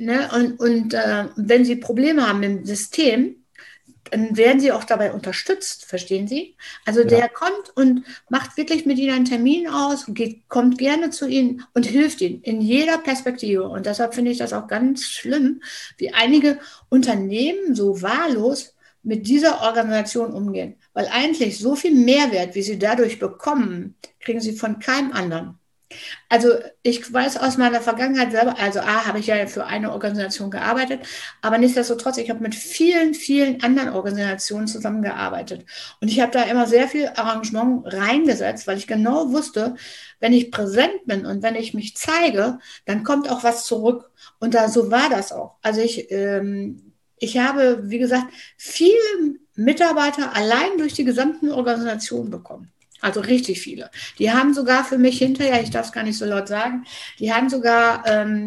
wenn Sie Probleme haben im System, dann werden Sie auch dabei unterstützt, verstehen Sie? Also der kommt und macht wirklich mit Ihnen einen Termin aus, kommt gerne zu Ihnen und hilft Ihnen in jeder Perspektive. Und deshalb finde ich das auch ganz schlimm, wie einige Unternehmen so wahllos mit dieser Organisation umgehen. Weil eigentlich so viel Mehrwert, wie Sie dadurch bekommen, kriegen Sie von keinem anderen. Also ich weiß aus meiner Vergangenheit selber, also habe ich ja für eine Organisation gearbeitet, aber nichtsdestotrotz, ich habe mit vielen, vielen anderen Organisationen zusammengearbeitet. Und ich habe da immer sehr viel Arrangement reingesetzt, weil ich genau wusste, wenn ich präsent bin und wenn ich mich zeige, dann kommt auch was zurück. Und so war das auch. Also ich habe, wie gesagt, viele Mitarbeiter allein durch die gesamten Organisationen bekommen. Also richtig viele. Die haben sogar für mich hinterher, ich darf es gar nicht so laut sagen, die haben sogar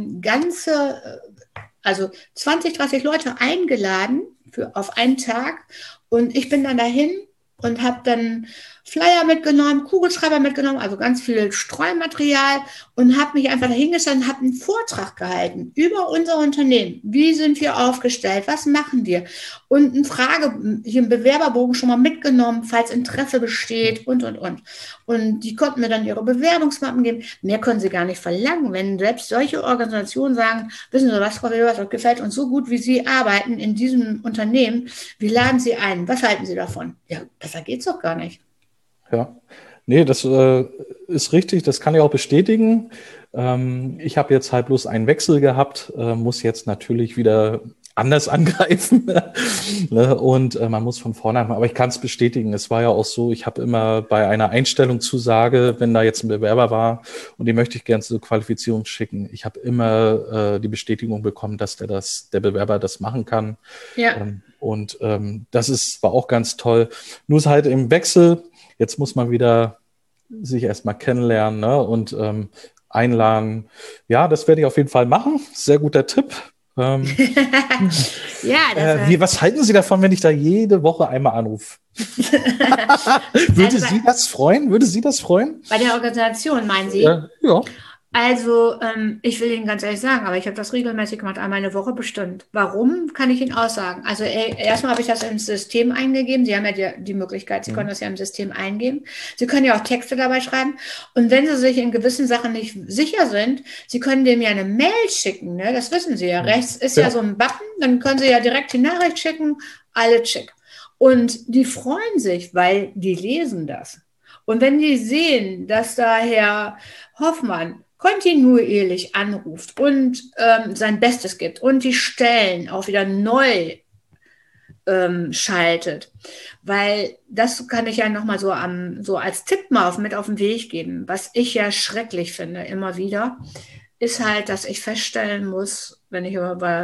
also 20, 30 Leute eingeladen auf einen Tag. Und ich bin dann dahin und habe dann Flyer mitgenommen, Kugelschreiber mitgenommen, also ganz viel Streumaterial und habe mich einfach dahingestellt und habe einen Vortrag gehalten über unser Unternehmen. Wie sind wir aufgestellt? Was machen wir? Und hier einen Bewerberbogen schon mal mitgenommen, falls Interesse besteht und. Und die konnten mir dann ihre Bewerbungsmappen geben. Mehr können sie gar nicht verlangen, wenn selbst solche Organisationen sagen, wissen Sie was, Frau Weber, das gefällt uns so gut, wie Sie arbeiten in diesem Unternehmen. Wir laden Sie ein. Was halten Sie davon? Ja, besser geht's doch gar nicht. Ja, nee, das ist richtig, das kann ich auch bestätigen. Ich habe jetzt halt bloß einen Wechsel gehabt, muss jetzt natürlich wieder anders angreifen und man muss von vorne anfangen. Aber ich kann es bestätigen, es war ja auch so, ich habe immer bei einer Einstellung Zusage, wenn da jetzt ein Bewerber war und den möchte ich gerne zur Qualifizierung schicken, ich habe immer die Bestätigung bekommen, dass der Bewerber das machen kann. Ja. Und das war auch ganz toll. Nur ist halt im Wechsel, jetzt muss man wieder sich erstmal kennenlernen, ne? Und einladen. Ja, das werde ich auf jeden Fall machen. Sehr guter Tipp. Ja, was halten Sie davon, wenn ich da jede Woche einmal anrufe? Würde Sie das freuen? Würde Sie das freuen? Bei der Organisation, meinen Sie? Ja. Also, ich will Ihnen ganz ehrlich sagen, aber ich habe das regelmäßig gemacht, einmal eine Woche bestimmt. Warum, kann ich Ihnen aussagen. Also, erstmal habe ich das ins System eingegeben. Sie haben ja die Möglichkeit, Sie können das ja im System eingeben. Sie können ja auch Texte dabei schreiben. Und wenn Sie sich in gewissen Sachen nicht sicher sind, Sie können dem ja eine Mail schicken, ne? Das wissen Sie ja. Rechts ist ja so ein Button, dann können Sie ja direkt die Nachricht schicken, alle check. Und die freuen sich, weil die lesen das. Und wenn die sehen, dass da Herr Hoffmann kontinuierlich anruft und sein Bestes gibt und die Stellen auch wieder neu schaltet. Weil das kann ich ja nochmal so als Tipp mal mit auf den Weg geben. Was ich ja schrecklich finde, immer wieder, ist halt, dass ich feststellen muss, wenn ich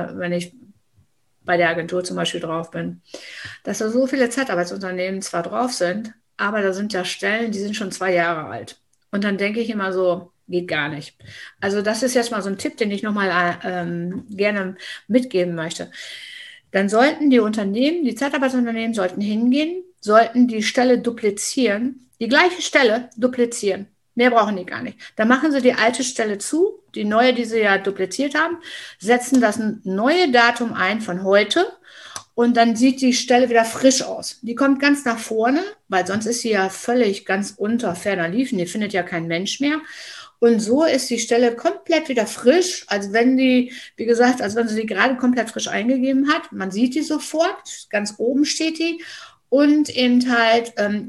bei der Agentur zum Beispiel drauf bin, dass da so viele Zeitarbeitsunternehmen zwar drauf sind, aber da sind ja Stellen, die sind schon 2 Jahre alt. Und dann denke ich immer so, geht gar nicht. Also das ist jetzt mal so ein Tipp, den ich nochmal gerne mitgeben möchte. Dann sollten die Zeitarbeitsunternehmen sollten hingehen, sollten die Stelle duplizieren, die gleiche Stelle duplizieren. Mehr brauchen die gar nicht. Dann machen sie die alte Stelle zu, die neue, die sie ja dupliziert haben, setzen das neue Datum ein von heute und dann sieht die Stelle wieder frisch aus. Die kommt ganz nach vorne, weil sonst ist sie ja völlig ganz unter ferner Liefen. Die findet ja kein Mensch mehr. Und so ist die Stelle komplett wieder frisch, als wenn die, wie gesagt, als wenn sie die gerade komplett frisch eingegeben hat. Man sieht die sofort, ganz oben steht die. Und eben halt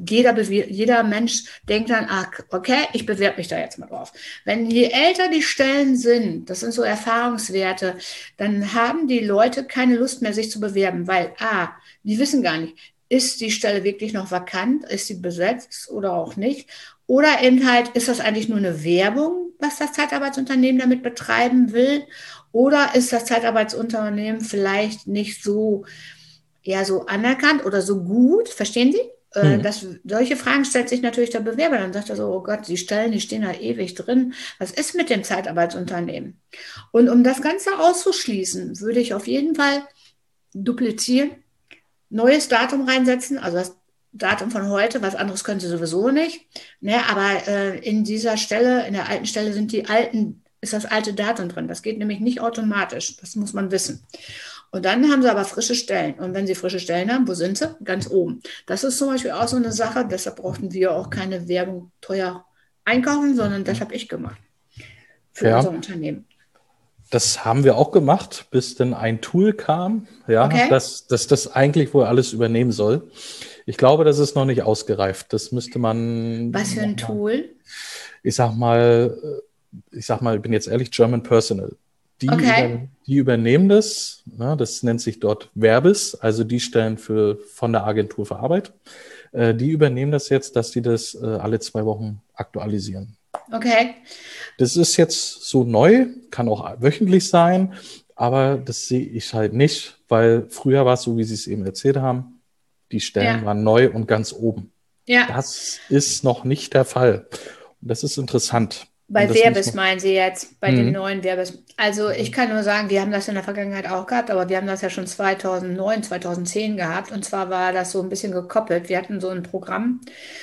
jeder Mensch denkt dann, okay, ich bewerbe mich da jetzt mal drauf. Wenn je älter die Stellen sind, das sind so Erfahrungswerte, dann haben die Leute keine Lust mehr, sich zu bewerben, weil die wissen gar nicht, ist die Stelle wirklich noch vakant, ist sie besetzt oder auch nicht. Oder eben halt, ist das eigentlich nur eine Werbung, was das Zeitarbeitsunternehmen damit betreiben will? Oder ist das Zeitarbeitsunternehmen vielleicht nicht so anerkannt oder so gut, verstehen Sie? Solche Fragen stellt sich natürlich der Bewerber. Dann sagt er so, oh Gott, die Stellen, die stehen da ewig drin. Was ist mit dem Zeitarbeitsunternehmen? Und um das Ganze auszuschließen, würde ich auf jeden Fall duplizieren, neues Datum reinsetzen, also das Datum von heute, was anderes können Sie sowieso nicht. Ne, aber in dieser Stelle, in der alten Stelle ist das alte Datum drin. Das geht nämlich nicht automatisch. Das muss man wissen. Und dann haben sie aber frische Stellen. Und wenn sie frische Stellen haben, wo sind sie? Ganz oben. Das ist zum Beispiel auch so eine Sache. Deshalb brauchten wir auch keine Werbung teuer einkaufen, sondern das habe ich gemacht für unser Unternehmen. Das haben wir auch gemacht, bis dann ein Tool kam, Okay. das eigentlich wohl alles übernehmen soll. Ich glaube, das ist noch nicht ausgereift. Das müsste man. Was für ein Tool? Ich sag mal, ich bin jetzt ehrlich, German Personal. Die übernehmen das, das nennt sich dort Verbis, also die Stellen von der Agentur für Arbeit. Die übernehmen das jetzt, dass die das alle 2 Wochen aktualisieren. Okay. Das ist jetzt so neu, kann auch wöchentlich sein, aber das sehe ich halt nicht, weil früher war es so, wie Sie es eben erzählt haben, die Stellen waren neu und ganz oben. Ja. Das ist noch nicht der Fall. Und das ist interessant. Bei Verbis meinen Sie jetzt, bei den neuen Verbis. Also ich kann nur sagen, wir haben das in der Vergangenheit auch gehabt, aber wir haben das ja schon 2009, 2010 gehabt. Und zwar war das so ein bisschen gekoppelt. Wir hatten so ein Programm,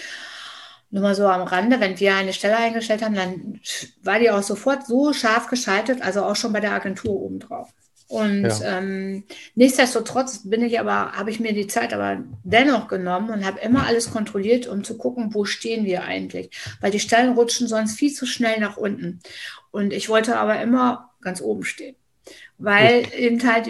nur mal so am Rande, wenn wir eine Stelle eingestellt haben, dann war die auch sofort so scharf geschaltet, also auch schon bei der Agentur obendrauf. Und nichtsdestotrotz habe ich mir die Zeit aber dennoch genommen und habe immer alles kontrolliert, um zu gucken, wo stehen wir eigentlich. Weil die Stellen rutschen sonst viel zu schnell nach unten. Und ich wollte aber immer ganz oben stehen. Weil eben halt,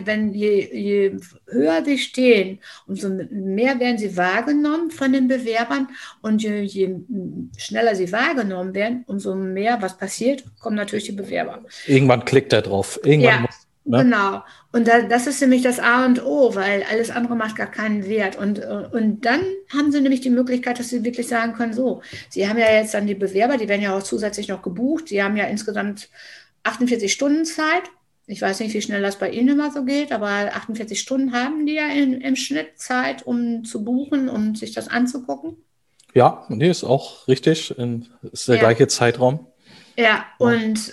je höher die stehen, umso mehr werden sie wahrgenommen von den Bewerbern und je schneller sie wahrgenommen werden, umso mehr, was passiert, kommen natürlich die Bewerber. Irgendwann klickt er drauf. Genau. Und das ist nämlich das A und O, weil alles andere macht gar keinen Wert. Und dann haben sie nämlich die Möglichkeit, dass sie wirklich sagen können, so, sie haben ja jetzt dann die Bewerber, die werden ja auch zusätzlich noch gebucht. Die haben ja insgesamt 48 Stunden Zeit. Ich weiß nicht, wie schnell das bei Ihnen immer so geht, aber 48 Stunden haben die ja im Schnitt Zeit, um zu buchen, um sich das anzugucken. Ja, nee, ist auch richtig. Ist der gleiche Zeitraum. Ja, und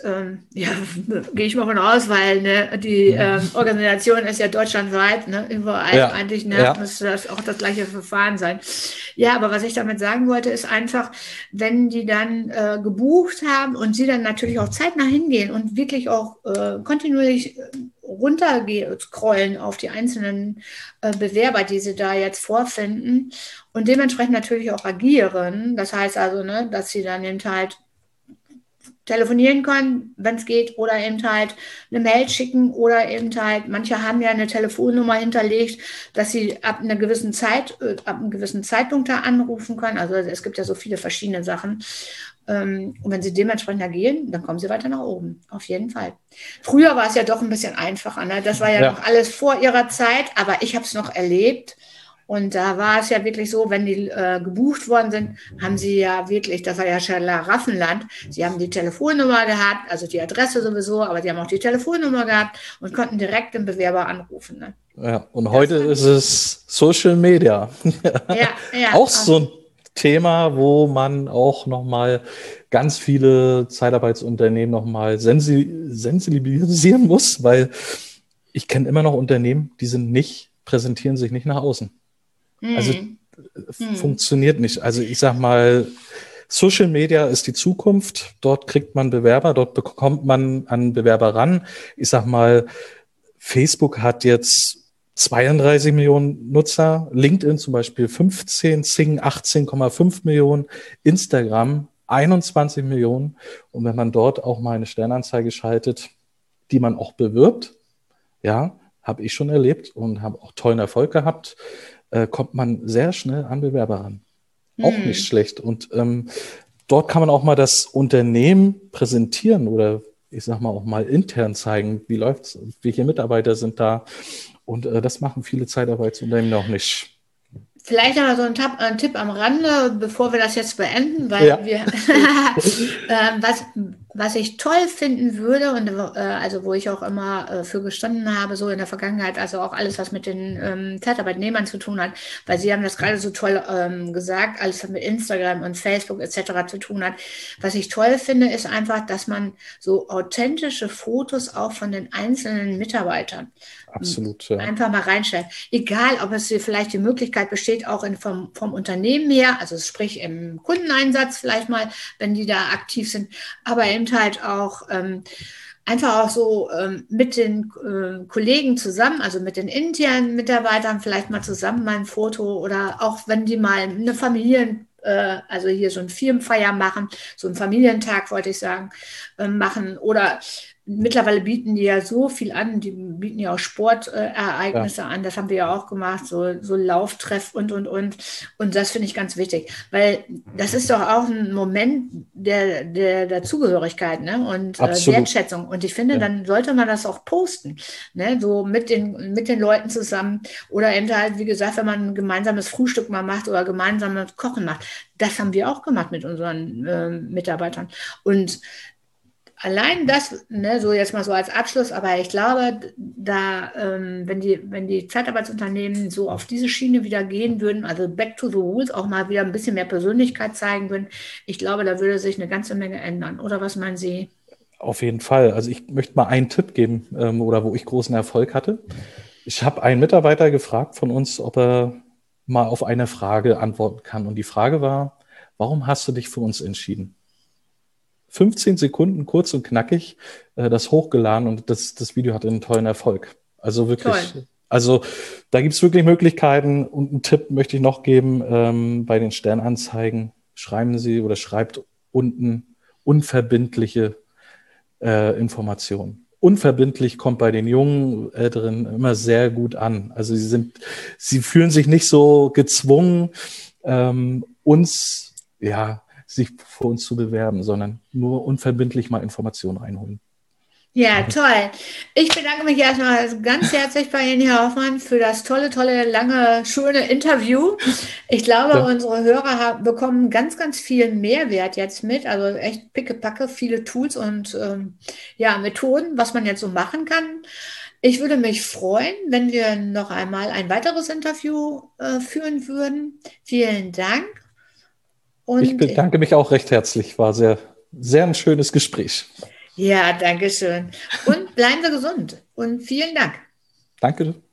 gehe ich mal von aus, weil die Organisation ist ja deutschlandweit, überall eigentlich müsste das auch das gleiche Verfahren sein. Ja, aber was ich damit sagen wollte, ist einfach, wenn die dann gebucht haben und sie dann natürlich auch zeitnah hingehen und wirklich auch kontinuierlich runterscrollen auf die einzelnen Bewerber, die sie da jetzt vorfinden und dementsprechend natürlich auch agieren. Das heißt also, dass sie dann eben halt telefonieren können, wenn es geht, oder eben halt eine Mail schicken oder eben halt, manche haben ja eine Telefonnummer hinterlegt, dass sie ab einer gewissen Zeit, ab einem gewissen Zeitpunkt da anrufen können. Also es gibt ja so viele verschiedene Sachen. Und wenn sie dementsprechend agieren, dann kommen sie weiter nach oben, auf jeden Fall. Früher war es ja doch ein bisschen einfacher, ne? Das war ja noch alles vor ihrer Zeit, aber ich habe es noch erlebt. Und da war es ja wirklich so, wenn die gebucht worden sind, haben sie ja wirklich, das war ja Schlaraffenland, sie haben die Telefonnummer gehabt, also die Adresse sowieso, aber die haben auch die Telefonnummer gehabt und konnten direkt den Bewerber anrufen. Ne? Ja, und heute ist es Social Media. Ja. Auch so ein Thema, wo man auch nochmal ganz viele Zeitarbeitsunternehmen nochmal sensibilisieren muss, weil ich kenne immer noch Unternehmen, die präsentieren sich nicht nach außen. Also funktioniert nicht. Also ich sag mal, Social Media ist die Zukunft. Dort kriegt man Bewerber, dort bekommt man an Bewerber ran. Ich sag mal, Facebook hat jetzt 32 Millionen Nutzer, LinkedIn zum Beispiel 15, Xing 18,5 Millionen, Instagram 21 Millionen. Und wenn man dort auch mal eine Stellenanzeige schaltet, die man auch bewirbt, ja, habe ich schon erlebt und habe auch tollen Erfolg gehabt, kommt man sehr schnell an Bewerber ran. Auch nicht schlecht. Und dort kann man auch mal das Unternehmen präsentieren oder ich sag mal auch mal intern zeigen, wie läuft's, welche Mitarbeiter sind da. Und das machen viele Zeitarbeitsunternehmen noch nicht. Vielleicht noch mal so ein Tipp am Rande, bevor wir das jetzt beenden, weil wir was ich toll finden würde und also wo ich auch immer für gestanden habe, so in der Vergangenheit, also auch alles, was mit den Zeitarbeitnehmern zu tun hat, weil Sie haben das gerade so toll gesagt, alles, was mit Instagram und Facebook etc. zu tun hat. Was ich toll finde, ist einfach, dass man so authentische Fotos auch von den einzelnen Mitarbeitern einfach mal reinstellt. Egal, ob es hier vielleicht die Möglichkeit besteht, auch vom Unternehmen her, also sprich im Kundeneinsatz vielleicht mal, wenn die da aktiv sind, aber eben halt auch einfach auch so mit den Kollegen zusammen, also mit den internen Mitarbeitern vielleicht mal zusammen mal ein Foto oder auch wenn die mal eine also hier so ein Firmenfeier machen, so einen Familientag, wollte ich sagen, machen oder mittlerweile bieten die ja so viel an, die bieten ja auch Sportereignisse an, das haben wir ja auch gemacht, so Lauftreff und. Und das finde ich ganz wichtig, weil das ist doch auch ein Moment der Zugehörigkeit, ne? Und Wertschätzung. Und ich finde, dann sollte man das auch posten, ne? So mit den Leuten zusammen oder eben halt, wie gesagt, wenn man ein gemeinsames Frühstück mal macht oder gemeinsames Kochen macht. Das haben wir auch gemacht mit unseren Mitarbeitern. Und allein das, ne, so jetzt mal so als Abschluss, aber ich glaube, da, wenn die Zeitarbeitsunternehmen so auf diese Schiene wieder gehen würden, also back to the rules, auch mal wieder ein bisschen mehr Persönlichkeit zeigen würden, ich glaube, da würde sich eine ganze Menge ändern. Oder was meinen Sie? Auf jeden Fall. Also ich möchte mal einen Tipp geben, oder wo ich großen Erfolg hatte. Ich habe einen Mitarbeiter gefragt von uns, ob er mal auf eine Frage antworten kann. Und die Frage war, warum hast du dich für uns entschieden? 15 Sekunden, kurz und knackig, das hochgeladen und das Video hatte einen tollen Erfolg. Also wirklich, also da gibt es wirklich Möglichkeiten und einen Tipp möchte ich noch geben, bei den Stellenanzeigen schreiben Sie oder schreibt unten unverbindliche Informationen. Unverbindlich kommt bei den jungen Älteren immer sehr gut an. Also sie fühlen sich nicht so gezwungen, sich für uns zu bewerben, sondern nur unverbindlich mal Informationen einholen. Ja, toll. Ich bedanke mich erstmal ganz herzlich bei Ihnen, Herr Hoffmann, für das tolle, lange, schöne Interview. Ich glaube, unsere Hörer bekommen ganz, ganz viel Mehrwert jetzt mit. Also echt pickepacke, viele Tools und Methoden, was man jetzt so machen kann. Ich würde mich freuen, wenn wir noch einmal ein weiteres Interview führen würden. Vielen Dank. Und ich bedanke mich auch recht herzlich. War sehr, sehr ein schönes Gespräch. Ja, danke schön. Und bleiben Sie gesund. Und vielen Dank. Danke.